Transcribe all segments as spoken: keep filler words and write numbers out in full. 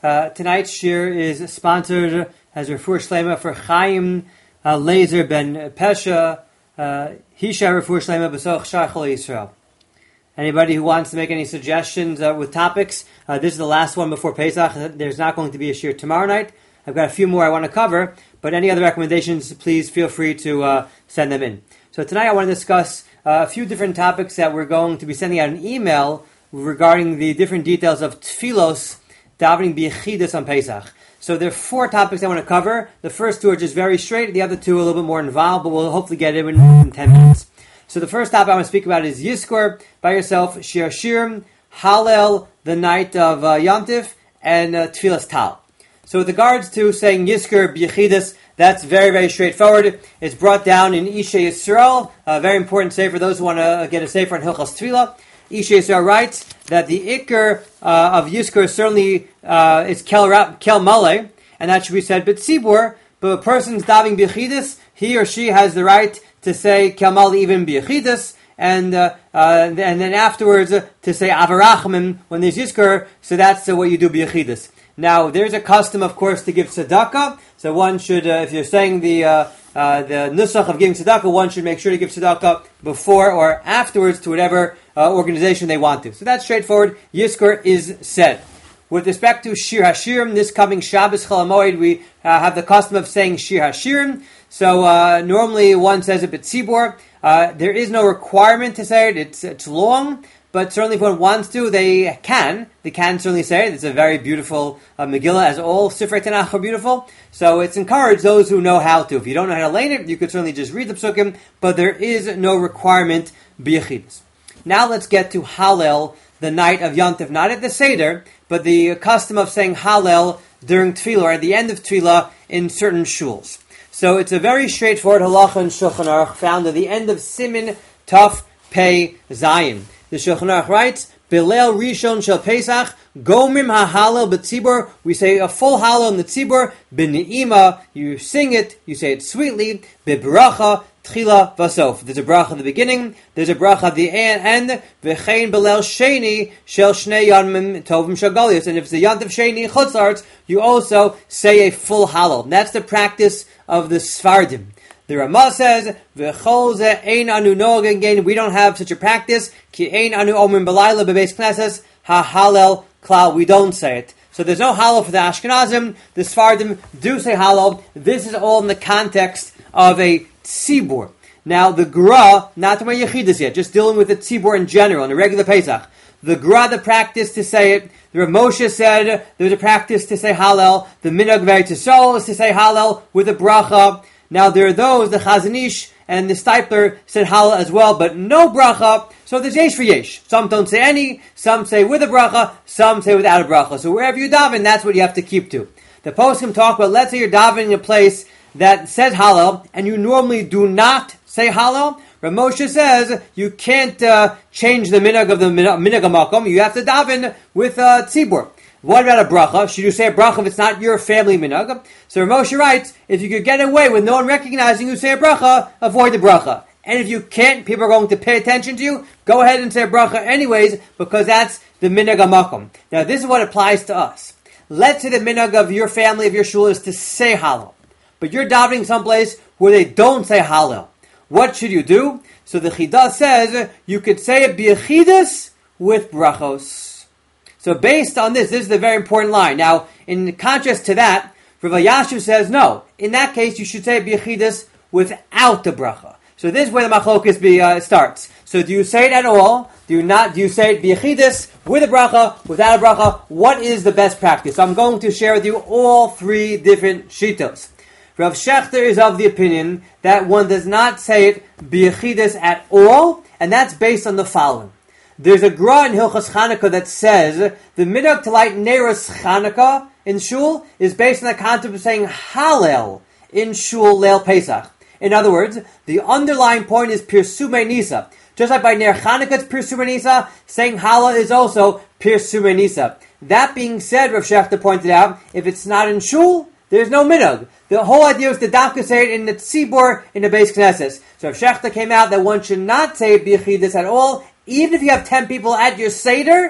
Uh, tonight's shir is sponsored as Refuah Shlema for Chaim uh, Laser Ben Pesha, uh, Hisha Refuah Shlema B'soch Shar Chol Yisrael. Anybody who wants to make any suggestions uh, with topics, uh, this is the last one before Pesach. There's not going to be a shir tomorrow night. I've got a few more I want to cover, but any other recommendations, please feel free to uh, send them in. So tonight I want to discuss uh, a few different topics that we're going to be sending out an email regarding the different details of tfilos, davening b'yechidus on Pesach. So there are four topics I want to cover. The first two are just very straight. The other two are a little bit more involved, but we'll hopefully get it in, in ten minutes. So the first topic I want to speak about is Yizkor, by yourself, Shir Hashirim, Hallel, the night of uh, Yom Tif, and uh, Tfilas Tal. So with regards to saying Yizkor b'yechidus, that's very, very straightforward. It's brought down in Isha Yisrael, a very important sefer for those who want to get a sefer on Hilchos Tefillah. Isha Yisrael writes that the Iker uh, of Yizkor certainly uh, is Kel, Kel Maleh, and that should be said B'tzibur, but a person's davening b'yechidus, he or she has the right to say Kel Maleh even b'yechidus, and uh, uh, and then afterwards uh, to say Avarachim when there's Yizkor, so that's uh, what you do b'yechidus. Now, there's a custom, of course, to give tzedakah. So one should, uh, if you're saying the uh, uh, the nusach of giving tzedakah, one should make sure to give tzedakah before or afterwards to whatever uh, organization they want to. So that's straightforward. Yizkor is said. With respect to Shir Hashirim, this coming Shabbos Chol HaMoed, we uh, have the custom of saying Shir Hashirim. So uh, normally one says it b'tzibur. Uh, there is no requirement to say it. It's it's long. But certainly if one wants to, they can. They can certainly say it. It's a very beautiful uh, Megillah, as all Sifrei Tanakh are beautiful. So it's encouraged those who know how to. If you don't know how to learn it, you could certainly just read the Psukim, but there is no requirement b'yechidus. Now let's get to Hallel, the night of Yom Tov, not at the Seder, but the custom of saying Hallel during Tefillah, or at the end of Tefillah in certain shuls. So it's a very straightforward halacha in Shulchan Aruch, found at the end of Simin Taf Pei Zayin. The Shulchan Aruch writes, Belel Rishon Shel Pesach, Gomim HaHalel B'tzibur. We say a full Hallel in the Tzibur. B'ne'ima, you sing it, you say it sweetly. B'bracha, Tchila Vasof. There's a bracha at the beginning, there's a bracha at the end. V'chein Belel Sheni Shel Shnei Yomim Tovim Shagalius. And if it's the Yom Tov Sheni in Chutz La'aretz, you also say a full Hallel. And that's the practice of the Sfardim. The Ramah says, "V'chol ze ein anu nogen." Again, we don't have such a practice. Ki ein anu omrim b'layla bebeis knesses ha halel klal. We don't say it. So there's no halal for the Ashkenazim. The Sfardim do say halal. This is all in the context of a tzibur. Now the Gra, not to my yechidus yet, just dealing with the tzibur in general, in a regular Pesach. The Gra, the practice to say it. The Rav Moshe said there's a practice to say halal. The Minhag V'Eretz Yisrael is to say halal with a bracha. Now there are those, the Chazon Ish and the Steipler said Hallel as well, but no bracha. So there's yesh for yesh. Some don't say any, some say with a bracha, some say without a bracha. So wherever you daven, that's what you have to keep to. The poskim talk about, let's say you're davening in a place that says Hallel, and you normally do not say Hallel. Rav Moshe says you can't uh, change the minhag of the minhag makom. You have to daven with uh, tzibur. What about a bracha? Should you say a bracha if it's not your family minhag? So Rav Moshe writes, if you could get away with no one recognizing you say a bracha, avoid the bracha. And if you can't, people are going to pay attention to you, go ahead and say a bracha anyways, because that's the minhag makom. Now this is what applies to us. Let's say the minhag of your family, of your shul, is to say Hallel. But you're davening someplace where they don't say Hallel. What should you do? So the Chidah says, you could say it b'yechidus with brachos. So based on this, this is the very important line. Now, in contrast to that, Rav Elyashiv says, no, in that case, you should say b'yechidus without the bracha. So this is where the machlokes be, uh, starts. So do you say it at all? Do you not? Do you say it b'yechidus with a bracha, without a bracha? What is the best practice? So I'm going to share with you all three different shitos. Rav Shechter is of the opinion that one does not say it b'yechidus at all, and that's based on the following. There's a Gra in Hilchos Chanukah that says the minhag to light Neiros Chanukah in Shul is based on the concept of saying Hallel in Shul Leil Pesach. In other words, the underlying point is Pirsumei Nisa. Just like by Ner Chanukah it's Pirsumei Nisa, saying Hallel is also Pirsumei Nisa. That being said, Rav Shechter pointed out, if it's not in Shul, there's no minhag. The whole idea is to dafka say it in the tzibur, in the Beis Knesses. So if Shechter came out that one should not say it b'yechidus at all, even if you have ten people at your Seder,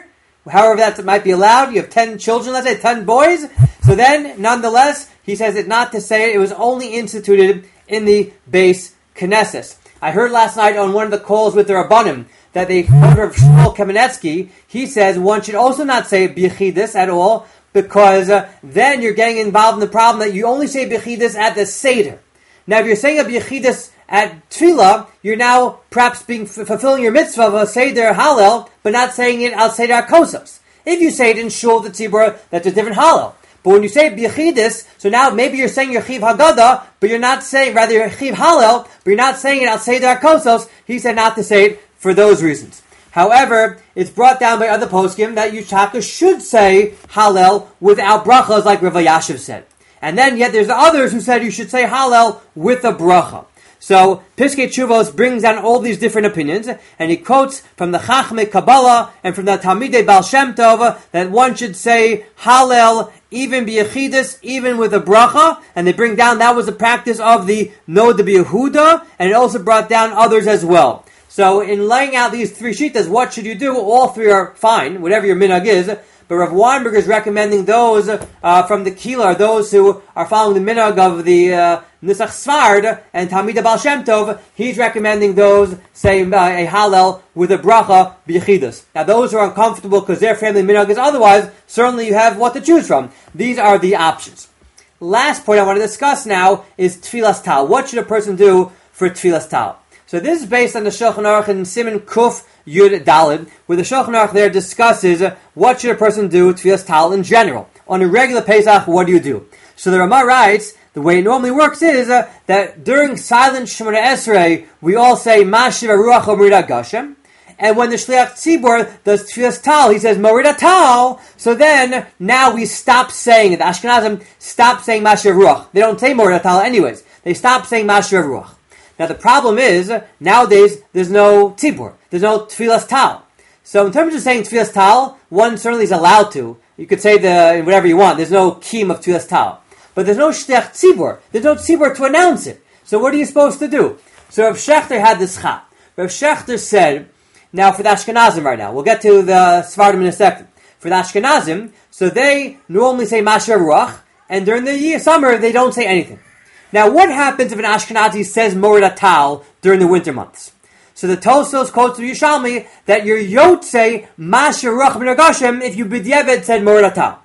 however that might be allowed. You have ten children, let's say, ten boys. So then, nonetheless, he says it not to say it. It was only instituted in the Beis Knesset. I heard last night on one of the calls with the Rabbanim that they heard of Shmuel Kamenetsky. He says one should also not say B'chidus at all, because uh, then you're getting involved in the problem that you only say B'chidus at the Seder. Now, if you're saying a B'chidus at Tefillah, you're now perhaps being f- fulfilling your mitzvah of a Seder Hallel, but not saying it al Seder HaKosos. If you say it in Shul the Tzibur, that's a different Hallel. But when you say B'chidus, so now maybe you're saying your Chiv Haggadah, but you're not saying, rather your Chiv Hallel, but you're not saying it al Seder HaKosos. He said not to say it for those reasons. However, it's brought down by other poskim that you should say Hallel without brachas, like Rav Yashiv said. And then yet there's others who said you should say Hallel with a bracha. So Piskei Teshuvos brings down all these different opinions, and he quotes from the Chachmei Kabbalah and from the Talmidei Baal Shem Tov that one should say Hallel even b'yechidus, even with a bracha, and they bring down that was the practice of the Nod B'Yehuda, and it also brought down others as well. So in laying out these three shittas, what should you do? All three are fine, whatever your minhag is. But Rav Weinberger is recommending those uh, from the Kila, those who are following the minhag of the uh, Nisach Svard and Talmidei Baal Shem Tov. He's recommending those saying uh, a Hallel with a bracha b'yechidus. Now those who are uncomfortable because their family minhag is otherwise, certainly you have what to choose from. These are the options. Last point I want to discuss now is Tfilas Tal. What should a person do for Tfilas Tal? So this is based on the Shulchan Aruch in Siman Kuf Yud Daled, where the Shulchan Aruch there discusses uh, what should a person do with Tfilas Tal in general. On a regular Pesach, what do you do? So the Ramah writes, the way it normally works is uh, that during silent Shemona Esrei, we all say Mashiv Ruach Omrida Gashem, and when the Shliach Tzibur does Tfilas Tal, he says Morida Tal. So then, now we stop saying it. The Ashkenazim stop saying Mashiv Ruach. They don't say Morida Tal anyways. They stop saying Mashiv Ruach. Now the problem is, nowadays, there's no tzibur. There's no tfilas tal. So in terms of saying tfilas tal, one certainly is allowed to. You could say the whatever you want. There's no kim of tfilas tal. But there's no shliach tzibur. There's no tzibur to announce it. So what are you supposed to do? So Rav Shechter had this chat. Rav Shechter said, now for the Ashkenazim right now, we'll get to the Sephardim in a second. For the Ashkenazim, so they normally say Mashiach Ruach, and during the year, summer, they don't say anything. Now, what happens if an Ashkenazi says Morida Tal during the winter months? So the Tosos quotes from Yishalmi that your Yotze Mashiach Ruach Min Gashem if you b'diavad said Morida Tal.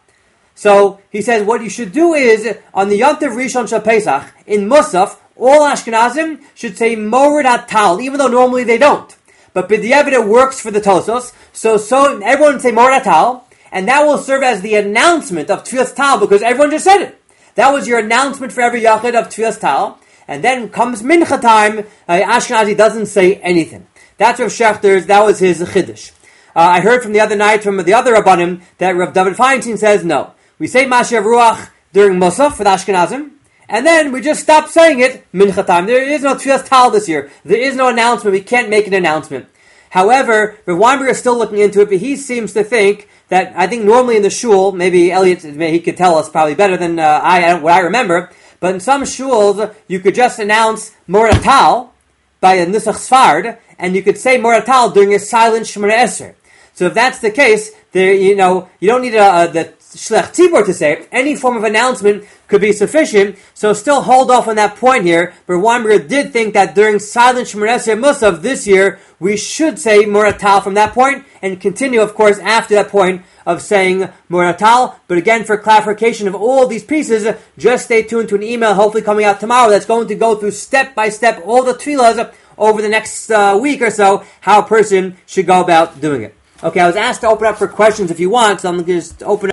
So he says what you should do is on the Yontiv Rishon Shel Pesach in Musaf, all Ashkenazim should say Morida Tal, even though normally they don't. But b'diavad it works for the Tosos, so so everyone would say Morida Tal, and that will serve as the announcement of Tfilas Tal because everyone just said it. That was your announcement for every Yachid of Tfilas Tal. And then comes Mincha time, uh, Ashkenazi doesn't say anything. That's Rav Shechter's, that was his Chiddush. Uh, I heard from the other night from the other Rabbanim that Rav David Feinstein says no. We say Mashiach Ruach during Musaf for the Ashkenazim, and then we just stop saying it Mincha time. There is no Tfilas Tal this year. There is no announcement. We can't make an announcement. However, Rav Weinberger is still looking into it, but he seems to think that I think normally in the shul, maybe Elliot, he could tell us probably better than uh, I what I remember, but in some shuls, you could just announce Morida Tal by a Nisach Sfard, and you could say Morida Tal during a silent Shemona Esrei. So if that's the case, there you know you don't need a, a, the Shlech Tzibur to say it. Any form of announcement could be sufficient, so still hold off on that point here. But Weinberger did think that during silent Shemona Esrei Musaf this year, we should say Morida Tal from that point, and continue, of course, after that point of saying Morida Tal. But again, for clarification of all these pieces, just stay tuned to an email hopefully coming out tomorrow that's going to go through step by step all the tefillas over the next uh, week or so, how a person should go about doing it. Okay, I was asked to open up for questions if you want, so I'm going to just open up.